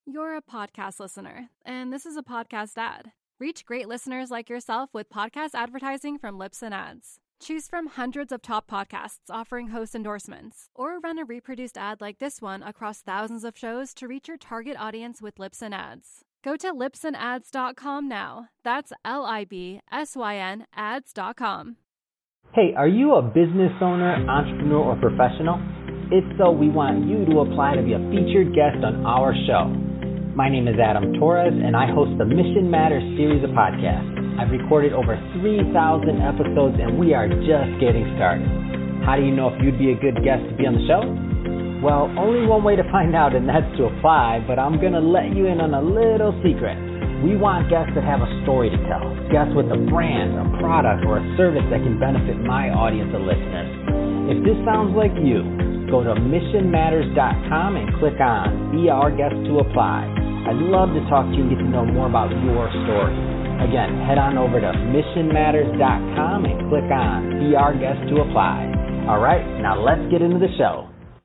You're a podcast listener, and this is a podcast ad. Reach great listeners like yourself with podcast advertising from Libsyn Ads. Choose from hundreds of top podcasts offering host endorsements, or run a reproduced ad like this one across thousands of shows to reach your target audience with Libsyn Ads. Go to libsynads.com now. That's LIBSYN ads.com. Hey, are you a business owner, entrepreneur, or professional? If so, we want you to apply to be a featured guest on our show. My name is Adam Torres, and I host the Mission Matters series of podcasts. I've recorded over 3,000 episodes, and we are just getting started. How do you know if you'd be a good guest to be on the show? Well, only one way to find out, and that's to apply, but I'm going to let you in on a little secret. We want guests that have a story to tell, guests with a brand, a product, or a service that can benefit my audience of listeners. If this sounds like you, go to missionmatters.com and click on Be Our Guest to apply. I'd love to talk to you and get to know more about your story. Again, head on over to missionmatters.com and click on Be Our Guest to apply. All right, now let's get into the show.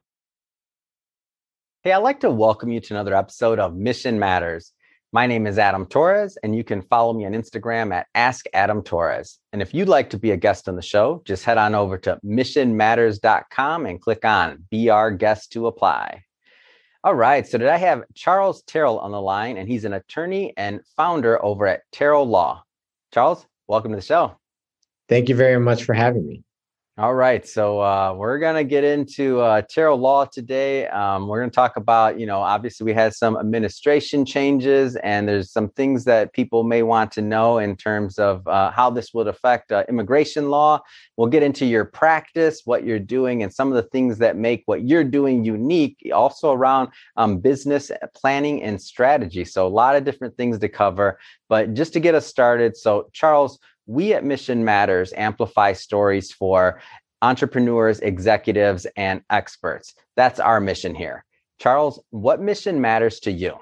Hey, I'd like to welcome you to another episode of Mission Matters. My name is Adam Torres, and you can follow me on Instagram at AskAdamTorres. And if you'd like to be a guest on the show, just head on over to missionmatters.com and click on Be Our Guest to apply. All right, so today I have Charles Terrell on the line, and he's an attorney and founder over at Terrell Law. Charles, welcome to the show. Thank you very much for having me. All right, so we're going to get into Terrell Law today. We're going to talk about, obviously we had some administration changes, and there's some things that people may want to know in terms of how this would affect immigration law. We'll get into your practice, what you're doing, and some of the things that make what you're doing unique, also around business planning and strategy. So a lot of different things to cover, but just to get us started. So Charles, we at Mission Matters amplify stories for entrepreneurs, executives, and experts. That's our mission here. Charles, what mission matters to you?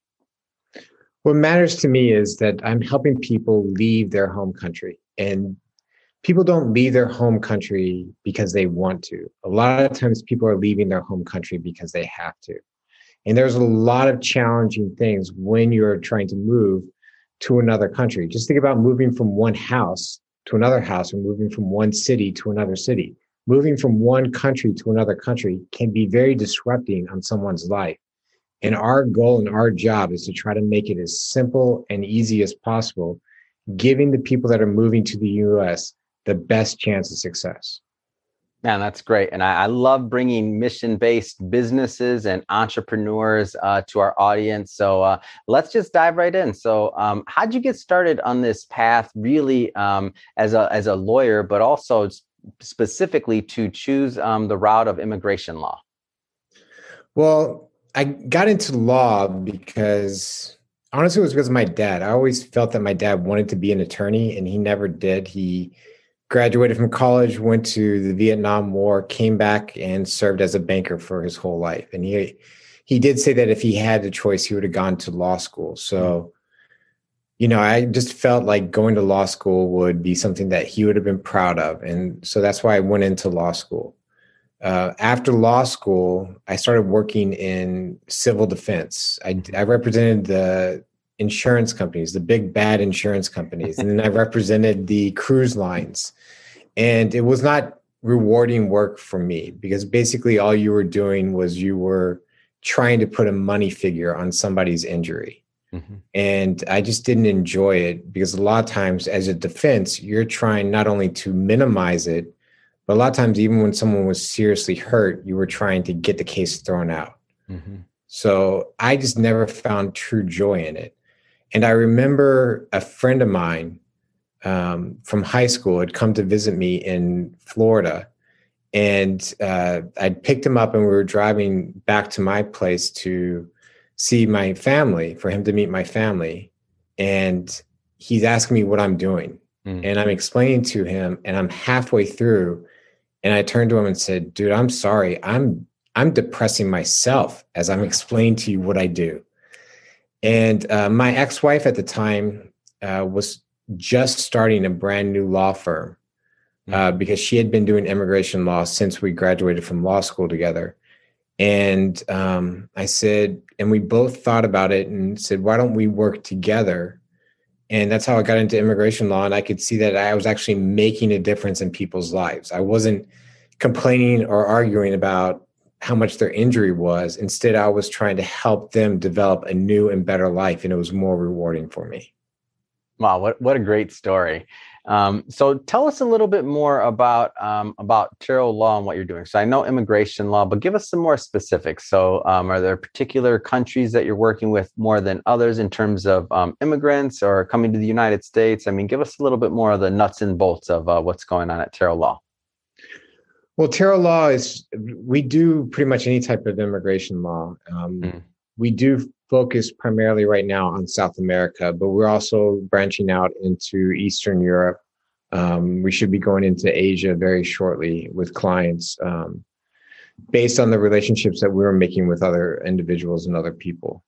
What matters to me is that I'm helping people leave their home country. And people don't leave their home country because they want to. A lot of times people are leaving their home country because they have to. And there's a lot of challenging things when you're trying to move to another country. Just think about moving from one house to another house, or moving from one city to another city. Moving from one country to another country can be very disrupting on someone's life. And our goal and our job is to try to make it as simple and easy as possible, giving the people that are moving to the U.S. the best chance of success. Man, that's great. And I love bringing mission-based businesses and entrepreneurs to our audience. So let's just dive right in. So how'd you get started on this path, really, as a lawyer, but also specifically to choose the route of immigration law? Well, I got into law because, honestly, it was because of my dad. I always felt that my dad wanted to be an attorney, and he never did. He graduated from college, went to the Vietnam War, came back and served as a banker for his whole life. And he did say that if he had the choice, he would have gone to law school. So, I just felt like going to law school would be something that he would have been proud of. And so that's why I went into law school. After law school, I started working in civil defense. I represented the insurance companies, the big bad insurance companies. And then I represented the cruise lines. And it was not rewarding work for me, because basically all you were doing was you were trying to put a money figure on somebody's injury. Mm-hmm. And I just didn't enjoy it, because a lot of times as a defense, you're trying not only to minimize it, but a lot of times, even when someone was seriously hurt, you were trying to get the case thrown out. Mm-hmm. So I just never found true joy in it. And I remember a friend of mine from high school had come to visit me in Florida. And I'd picked him up, and we were driving back to my place to see my family, for him to meet my family. And he's asking me what I'm doing. And I'm explaining to him, and I'm halfway through. And I turned to him and said, dude, I'm sorry. I'm depressing myself as I'm explaining to you what I do. And my ex-wife at the time was just starting a brand new law firm because she had been doing immigration law since we graduated from law school together. And I said, and we both thought about it and said, why don't we work together? And that's how I got into immigration law. And I could see that I was actually making a difference in people's lives. I wasn't complaining or arguing about how much their injury was. Instead, I was trying to help them develop a new and better life. And it was more rewarding for me. Wow, what a great story. So tell us a little bit more about Terrell Law and what you're doing. So I know immigration law, but give us some more specifics. So are there particular countries that you're working with more than others in terms of immigrants or coming to the United States? I mean, give us a little bit more of the nuts and bolts of what's going on at Terrell Law. Well, Terrell Law we do pretty much any type of immigration law. We do focus primarily right now on South America, but we're also branching out into Eastern Europe. We should be going into Asia very shortly with clients based on the relationships that we were making with other individuals and other people.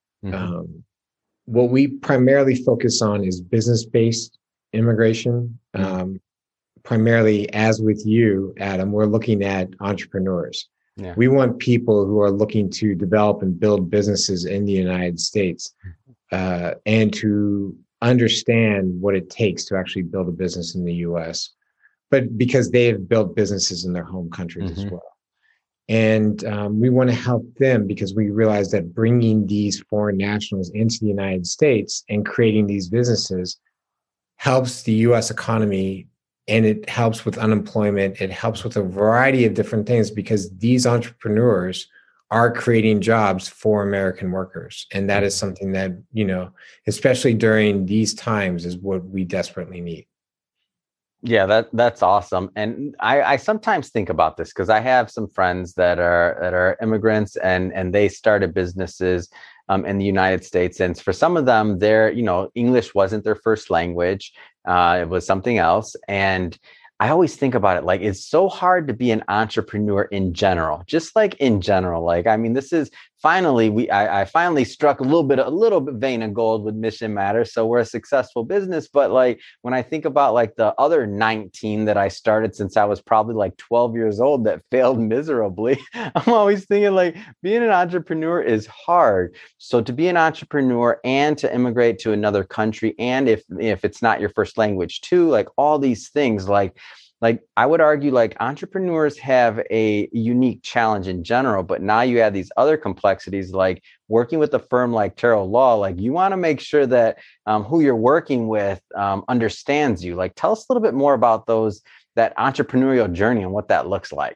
What we primarily focus on is business-based immigration. Primarily, as with you, Adam, we're looking at entrepreneurs. Yeah. We want people who are looking to develop and build businesses in the United States and to understand what it takes to actually build a business in the U.S., but because they have built businesses in their home countries as well. And we want to help them because we realize that bringing these foreign nationals into the United States and creating these businesses helps the U.S. economy. And it helps with unemployment. It helps with a variety of different things because these entrepreneurs are creating jobs for American workers. And that is something that, especially during these times, is what we desperately need. Yeah, that's awesome. And I sometimes think about this because I have some friends that are immigrants and they started businesses in the United States. And for some of them, English wasn't their first language. It was something else. And I always think about it like it's so hard to be an entrepreneur in general, just like in general. Like, I mean, this is finally, I finally struck a little bit vein of gold with Mission Matters. So we're a successful business. But like, when I think about like the other 19 that I started since I was probably like 12 years old that failed miserably, I'm always thinking like being an entrepreneur is hard. So to be an entrepreneur and to immigrate to another country, and if it's not your first language too, like all these things, like I would argue like entrepreneurs have a unique challenge in general, but now you add these other complexities, like working with a firm like Terrell Law, like you want to make sure that who you're working with understands you. Like tell us a little bit more about that entrepreneurial journey and what that looks like.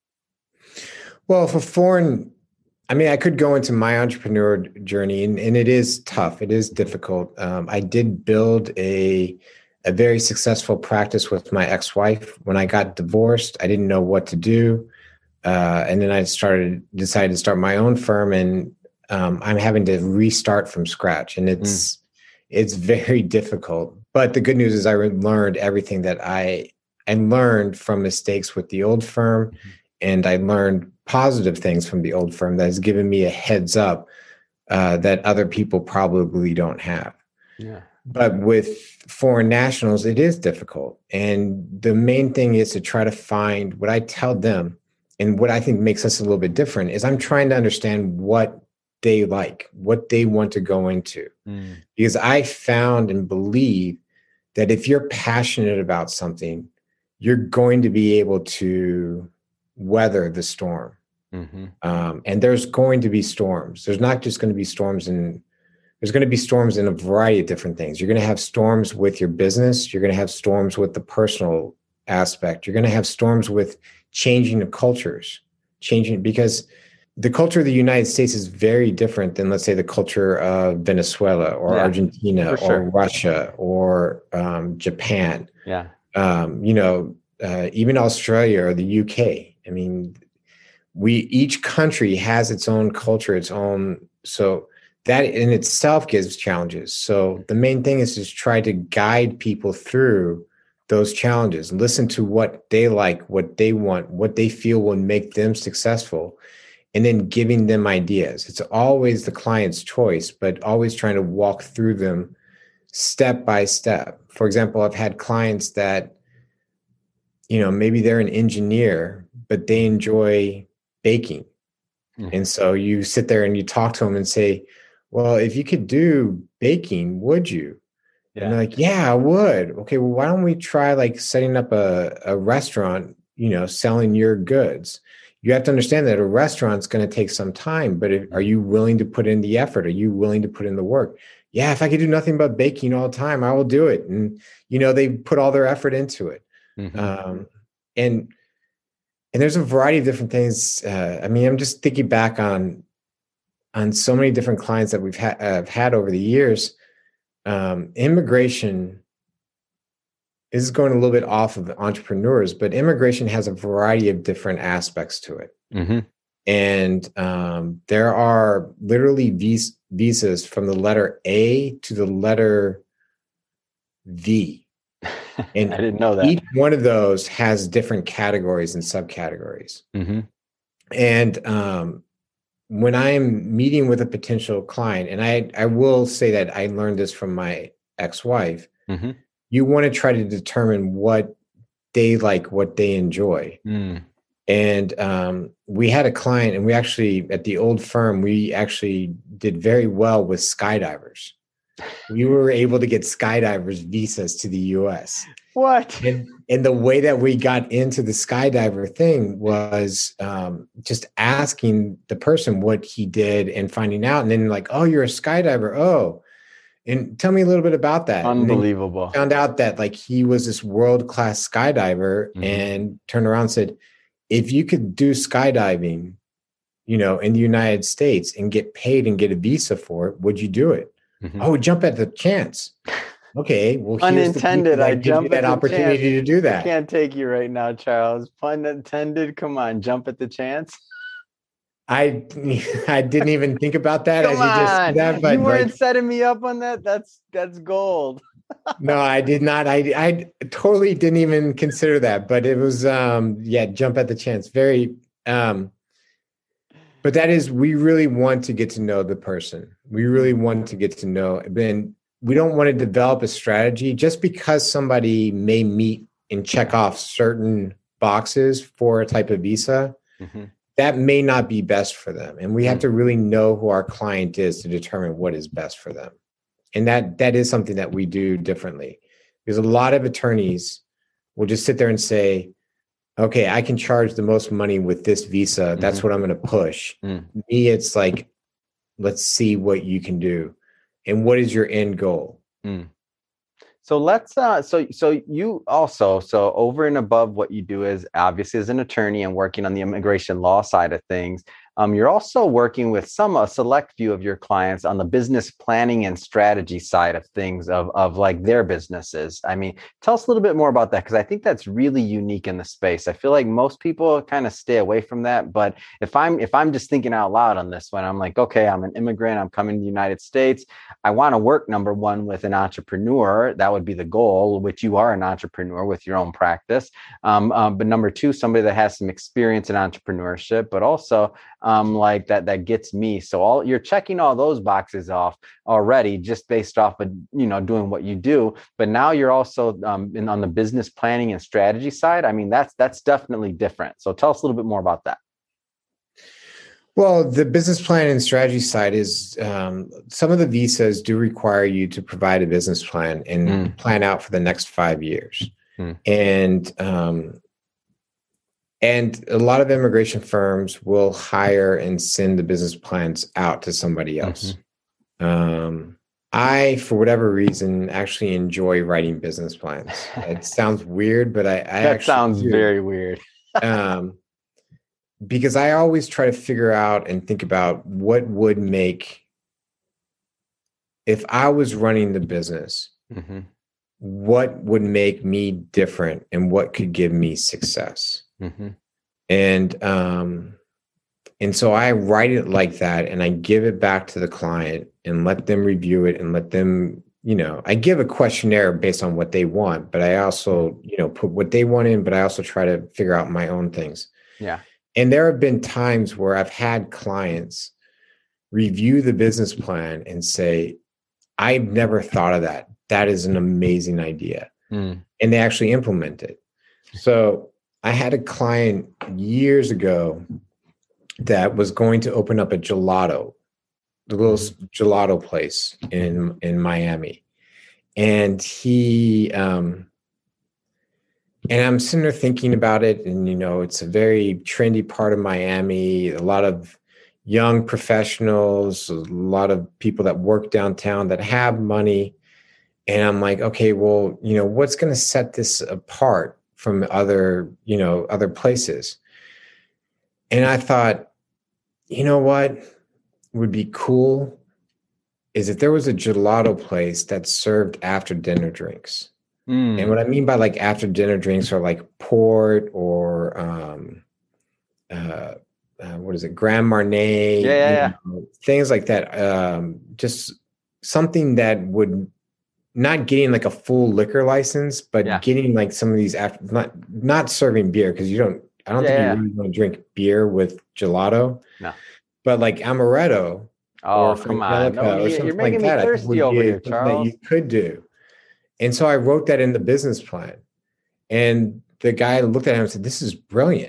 Well, I could go into my entrepreneur journey and it is tough. It is difficult. I did build a very successful practice with my ex-wife. When I got divorced, I didn't know what to do. And then I decided to start my own firm, and I'm having to restart from scratch. And it's very difficult. But the good news is I learned everything that I learned from mistakes with the old firm. And I learned positive things from the old firm that has given me a heads up that other people probably don't have. Yeah. But with foreign nationals, it is difficult. And the main thing is to try to find what I tell them, and what I think makes us a little bit different is I'm trying to understand what they like, what they want to go into. Because I found and believe that if you're passionate about something, you're going to be able to weather the storm. And there's going to be storms. There's not just going to be storms there's going to be storms in a variety of different things. You're going to have storms with your business. You're going to have storms with the personal aspect. You're going to have storms with changing of cultures, because the culture of the United States is very different than, let's say, the culture of Venezuela or Argentina or Russia or Japan. Yeah. Even Australia or the UK. I mean, each country has its own culture, its own, so that in itself gives challenges. So the main thing is just try to guide people through those challenges, listen to what they like, what they want, what they feel will make them successful, and then giving them ideas. It's always the client's choice, but always trying to walk through them step by step. For example, I've had clients that, maybe they're an engineer, but they enjoy baking. And so you sit there and you talk to them and say, well, if you could do baking, would you? And they're like, yeah, I would. Okay, well, why don't we try like setting up a restaurant, selling your goods? You have to understand that a restaurant's going to take some time, but are you willing to put in the effort? Are you willing to put in the work? Yeah, if I could do nothing but baking all the time, I will do it. And, they put all their effort into it. And there's a variety of different things. I'm just thinking back on so many different clients that we've had over the years. Immigration is going a little bit off of entrepreneurs, but immigration has a variety of different aspects to it. And there are literally visas from the letter A to the letter V. And I didn't know that. Each one of those has different categories and subcategories. And when I'm meeting with a potential client, and I will say that I learned this from my ex-wife, you want to try to determine what they like, what they enjoy. And we had a client, and we actually, at the old firm, we actually did very well with skydivers. We were able to get skydivers visas to the US. What? And the way that we got into the skydiver thing was just asking the person what he did and finding out. And then like, oh, you're a skydiver. Oh, and tell me a little bit about that. Unbelievable. Found out that like he was this world-class skydiver and turned around and said, if you could do skydiving, in the United States and get paid and get a visa for it, would you do it? Oh, jump at the chance. Okay, well, unintended. I jump at that opportunity to do that. I can't take you right now, Charles. Pun intended. Come on, jump at the chance. I didn't even think about that. Come on. But you weren't setting me up on that. That's gold. No, I did not. I totally didn't even consider that. But it was jump at the chance. Very. But that is, we really want to get to know the person. We really want to get to know. And we don't want to develop a strategy just because somebody may meet and check off certain boxes for a type of visa. That may not be best for them. And we have to really know who our client is to determine what is best for them. And that is something that we do differently. Because a lot of attorneys will just sit there and say, okay, I can charge the most money with this visa. That's what I'm going to push. Me, it's like, let's see what you can do. And what is your end goal? So let's, so you also, so over and above what you do is obviously as an attorney and working on the immigration law side of things, you're also working with a select few of your clients on the business planning and strategy side of things of like their businesses. I mean, tell us a little bit more about that, because I think that's really unique in the space. I feel like most people kind of stay away from that. But if I'm just thinking out loud on this one, I'm like, okay, I'm an immigrant. I'm coming to the United States. I want to work, number one, with an entrepreneur. That would be the goal, which you are an entrepreneur with your own practice. But number two, somebody that has some experience in entrepreneurship, but also like that gets me. So you're checking all those boxes off already just based off of, doing what you do. But now you're also on the business planning and strategy side. I mean, that's definitely different. So tell us a little bit more about that. Well, the business plan and strategy side is some of the visas do require you to provide a business plan and plan out for the next 5 years. And a lot of immigration firms will hire and send the business plans out to somebody else. I, for whatever reason, actually enjoy writing business plans. It sounds weird, but I that sounds very weird. Because I always try to figure out and think about what would make, if I was running the business, what would make me different and what could give me success. And so I write it like that, and I give it back to the client and let them review it and let them, I give a questionnaire based on what they want, but I also, put what they want in, but I also try to figure out my own things. Yeah. And there have been times where I've had clients review the business plan and say, I've never thought of that. That is an amazing idea. And they actually implement it. So I had a client years ago that was going to open up a gelato, the little gelato place in Miami. And and I'm sitting there thinking about it, and it's a very trendy part of Miami. A lot of young professionals, a lot of people that work downtown that have money. And I'm like, okay, well, what's going to set this apart from other places? And I thought, what would be cool is if there was a gelato place that served after dinner drinks. And what I mean by like after dinner drinks are like port or what is it, Grand Marnier, things like that. Just something that would not getting like a full liquor license, but getting like some of these after not serving beer, because I don't think you really want to drink beer with gelato. No, but like amaretto. Oh, come on! No, you're making me thirsty over here, Charles. That you could do. And so I wrote that in the business plan, and the guy looked at him and said, "This is brilliant."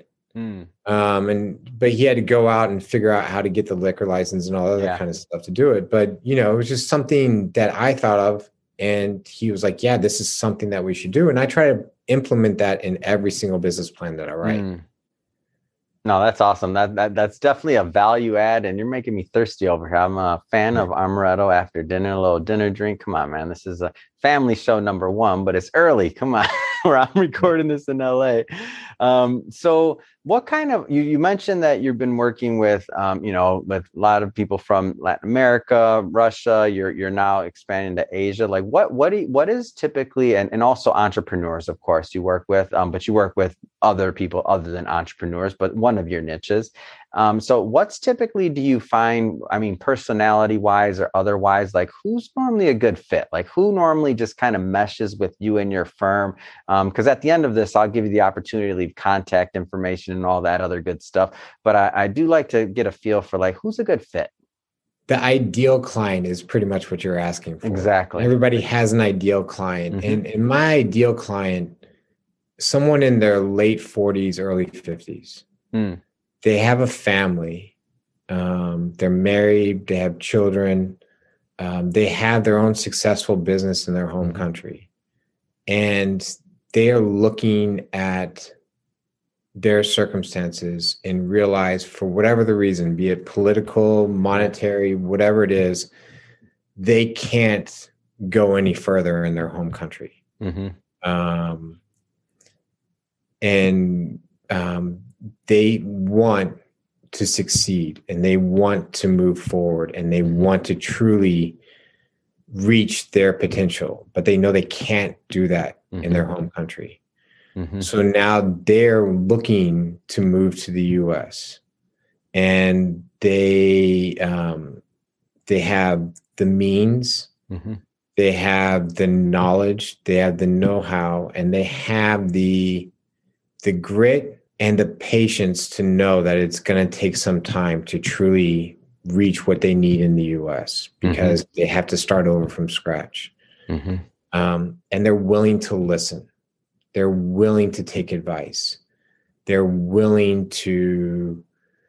But he had to go out and figure out how to get the liquor license and all other kind of stuff to do it. But it was just something that I thought of, and he was like, "Yeah, this is something that we should do." And I try to implement that in every single business plan that I write. No, that's awesome. That's definitely a value add, and you're making me thirsty over here. I'm a fan of amaretto after dinner, a little dinner drink. Come on, man. This is a family show number one, but it's early. Come on, where I'm recording this in LA. So what kind of, you mentioned that you've been working with, with a lot of people from Latin America, Russia, you're now expanding to Asia. Like what is typically, and also entrepreneurs, of course, you work with, but you work with other people other than entrepreneurs, but one of your niches. So what's typically, do you find, personality wise or otherwise, like who's normally a good fit? Like who normally just kind of meshes with you and your firm? Because at the end of this, I'll give you the opportunity to leave contact information and all that other good stuff. But I do like to get a feel for like, who's a good fit? The ideal client is pretty much what you're asking for. Exactly. Everybody has an ideal client. And my ideal client, someone in their late 40s, early 50s. They have a family. They're married. They have children. They have their own successful business in their home country. And they are looking at their circumstances and realize, for whatever the reason, be it political, monetary, whatever it is, they can't go any further in their home country. They want to succeed, and they want to move forward, and they want to truly reach their potential, but they know they can't do that in their home country. So now they're looking to move to the US, and they have the means, they have the knowledge, they have the know-how, and they have the grit and the patience to know that it's going to take some time to truly reach what they need in the US, because they have to start over from scratch. And they're willing to listen. They're willing to take advice. They're willing to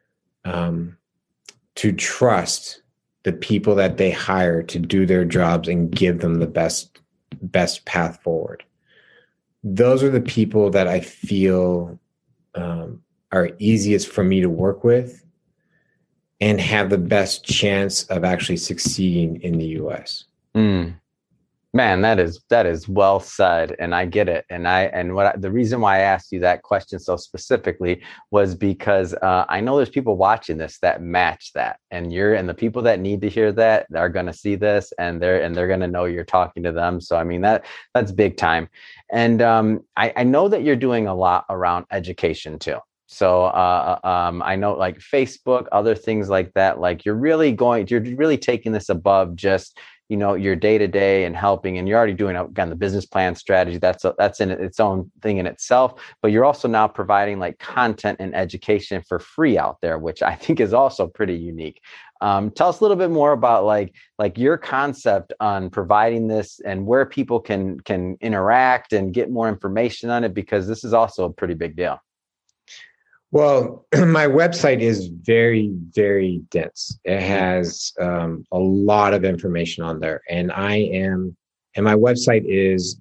trust the people that they hire to do their jobs and give them the best path forward. Those are the people that I feel are easiest for me to work with and have the best chance of actually succeeding in the US. Man, that is well said, and I get it. And the reason why I asked you that question so specifically was because I know there's people watching this that match that, and the people that need to hear that are going to see this, and they're going to know you're talking to them. So that's big time. And I know that you're doing a lot around education too. So I know, like Facebook, other things like that. Like you're really taking this above just your day-to-day and helping, and you're already doing, again, the business plan strategy. That's in its own thing in itself, but you're also now providing like content and education for free out there, which I think is also pretty unique. Tell us a little bit more about like your concept on providing this and where people can interact and get more information on it, because this is also a pretty big deal. Well, my website is very, very dense. It has a lot of information on there, and my website is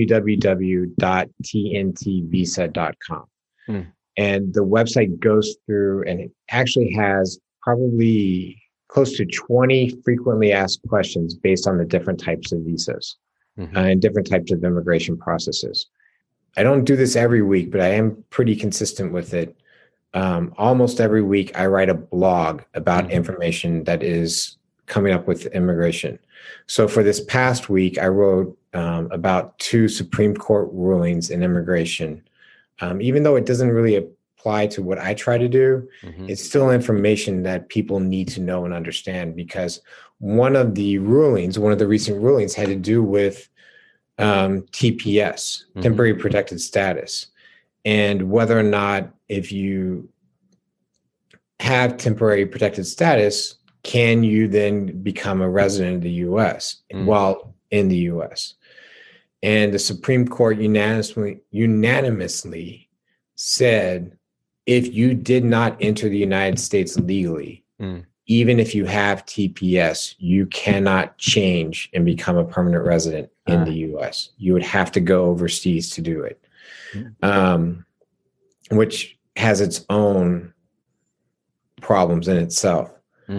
www.tntvisa.com. And the website goes through and it actually has probably close to 20 frequently asked questions based on the different types of visas and different types of immigration processes. I don't do this every week, but I am pretty consistent with it. Almost every week, I write a blog about information that is coming up with immigration. So for this past week, I wrote about 2 Supreme Court rulings in immigration. Even though it doesn't really apply to what I try to do, it's still information that people need to know and understand, because one of the recent rulings had to do with TPS, temporary protected status, and whether or not if you have temporary protected status, can you then become a resident of the U.S. while in the U.S.? And the Supreme Court unanimously said, if you did not enter the United States legally, even if you have TPS, you cannot change and become a permanent resident in the U.S. You would have to go overseas to do it, which has its own problems in itself.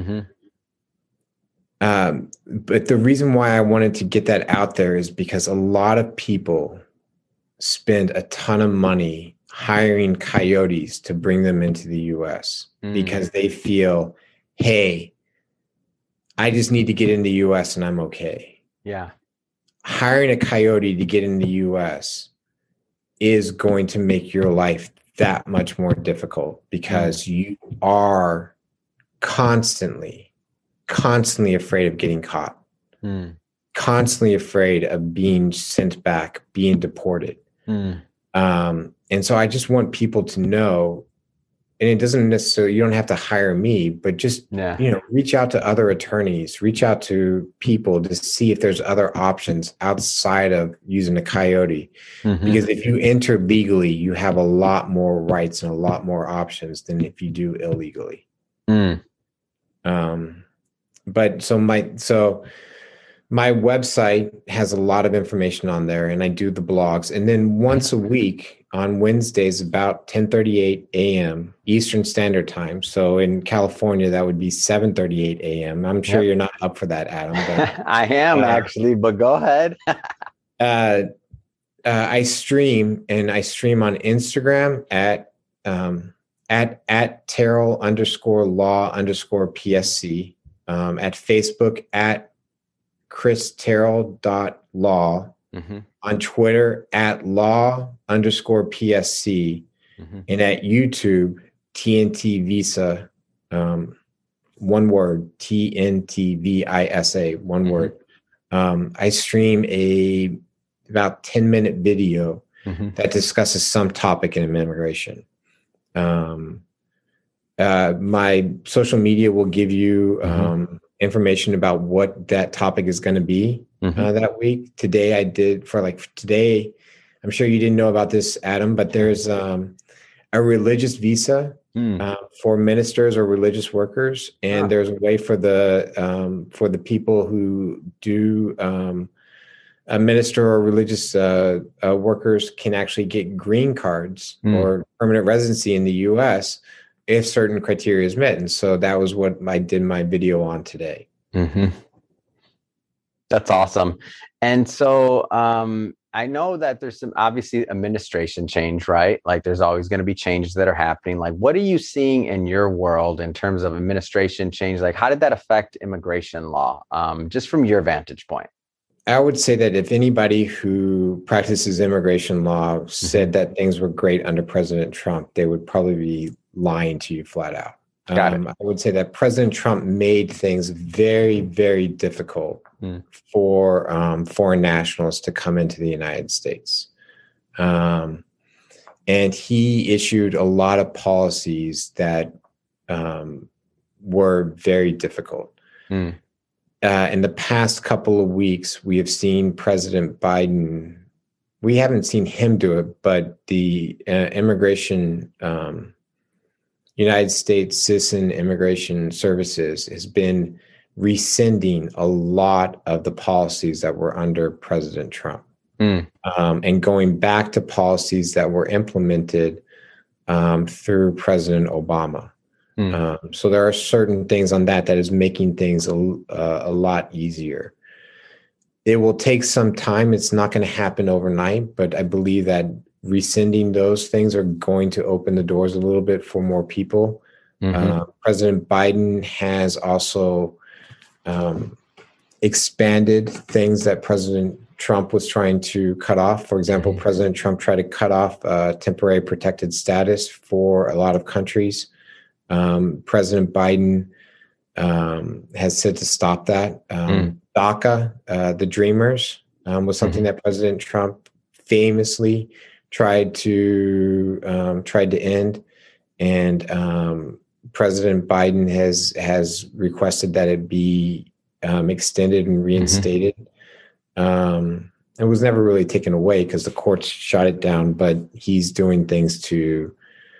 But the reason why I wanted to get that out there is because a lot of people spend a ton of money hiring coyotes to bring them into the US because they feel, hey, I just need to get in the US and I'm okay. Yeah. Hiring a coyote to get in the US is going to make your life that much more difficult, because you are constantly afraid of getting caught, constantly afraid of being sent back, being deported. And so I just want people to know, and it doesn't necessarily, you don't have to hire me, but just, reach out to other attorneys, reach out to people to see if there's other options outside of using a coyote. Because if you enter legally, you have a lot more rights and a lot more options than if you do illegally. But so my website has a lot of information on there, and I do the blogs. And then once a week on Wednesdays, about 10:38 a.m. Eastern Standard Time. So in California, that would be 7:38 a.m. I'm sure you're not up for that, Adam. But, I am actually, but go ahead. I stream on Instagram at Terrell_law_PSC, at Facebook at ChrisTerrell.law, on Twitter at law_PSC, and at YouTube, TNT Visa, one word, TNTVISA, one word. I stream about 10-minute video that discusses some topic in immigration. My social media will give you information about what that topic is going to be that week. Today, I'm sure you didn't know about this, Adam, but there's a religious visa for ministers or religious workers, and there's a way for the people who do minister or religious workers can actually get green cards or permanent residency in the U.S. if certain criteria is met. And so that was what I did my video on today. That's awesome. And so I know that there's some obviously administration change, right? Like there's always going to be changes that are happening. Like what are you seeing in your world in terms of administration change? Like how did that affect immigration law? Just from your vantage point. I would say that if anybody who practices immigration law said that things were great under President Trump, they would probably be lying to you flat out. I would say that President Trump made things very, very difficult for foreign nationals to come into the United States. And he issued a lot of policies that were very difficult. In the past couple of weeks, we have seen President Biden, we haven't seen him do it, but the immigration United States Citizen Immigration Services has been rescinding a lot of the policies that were under President Trump, and going back to policies that were implemented through President Obama. So there are certain things on that is making things a lot easier. It will take some time. It's not going to happen overnight, but I believe that rescinding those things are going to open the doors a little bit for more people. President Biden has also expanded things that President Trump was trying to cut off. For example, President Trump tried to cut off temporary protected status for a lot of countries. President Biden has said to stop that. DACA, the Dreamers, was something that President Trump famously tried to end, and President Biden has requested that it be extended and reinstated. It was never really taken away because the courts shot it down, but he's doing things to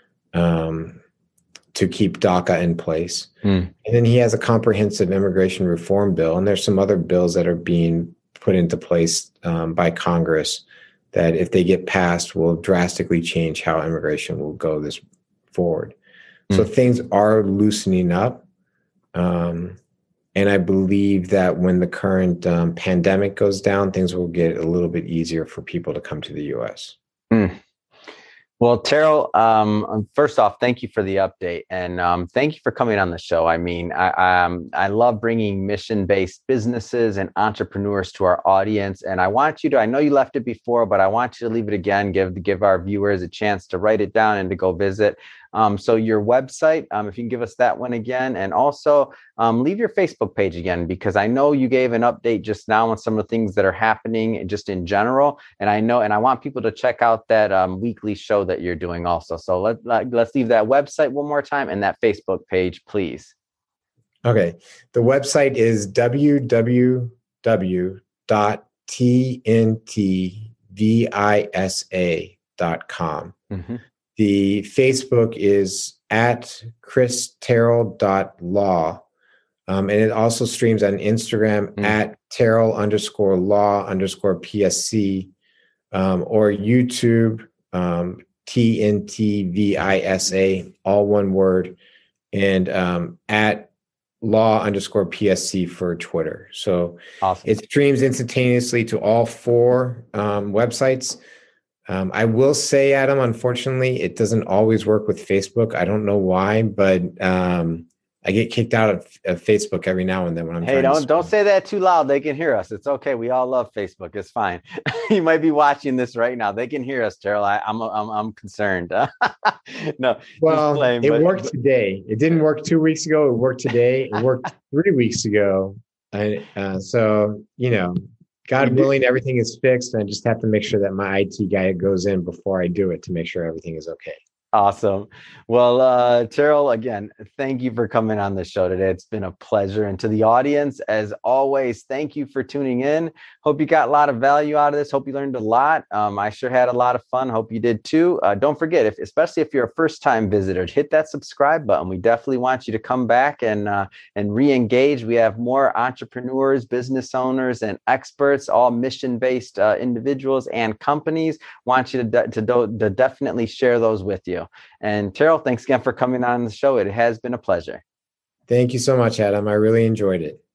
keep DACA in place. And then he has a comprehensive immigration reform bill, and there's some other bills that are being put into place by Congress that, if they get passed, will drastically change how immigration will go this forward. So things are loosening up. And I believe that when the current pandemic goes down, things will get a little bit easier for people to come to the U.S. Well, Terrell, first off, thank you for the update, and thank you for coming on the show. I mean, I love bringing mission-based businesses and entrepreneurs to our audience, and I want you to, I know you left it before, but I want you to leave it again, give our viewers a chance to write it down and to go visit. So your website, if you can give us that one again, and also leave your Facebook page again, because I know you gave an update just now on some of the things that are happening just in general. And I want people to check out that weekly show that you're doing also. So let's leave that website one more time and that Facebook page, please. Okay. The website is www.tntvisa.com. The Facebook is at christerrell.law. And it also streams on Instagram at Terrell_law_PSC, or YouTube, TNTVISA, all one word, and at law_PSC for Twitter. So awesome. It streams instantaneously to all four websites. I will say, Adam, unfortunately, it doesn't always work with Facebook. I don't know why, but I get kicked out of Facebook every now and then when I'm don't say that too loud. They can hear us. It's okay. We all love Facebook. It's fine. You might be watching this right now. They can hear us, Terrell. I'm concerned. No. Well, it worked today. It didn't work 2 weeks ago. It worked today. It worked 3 weeks ago. So, God willing, everything is fixed. And I just have to make sure that my IT guy goes in before I do it to make sure everything is okay. Awesome. Well, Terrell, again, thank you for coming on the show today. It's been a pleasure. And to the audience, as always, thank you for tuning in. Hope you got a lot of value out of this. Hope you learned a lot. I sure had a lot of fun. Hope you did too. Don't forget, especially if you're a first-time visitor, hit that subscribe button. We definitely want you to come back and re-engage. We have more entrepreneurs, business owners, and experts, all mission-based individuals and companies. Want you to definitely share those with you. And Terrell, thanks again for coming on the show. It has been a pleasure. Thank you so much, Adam. I really enjoyed it.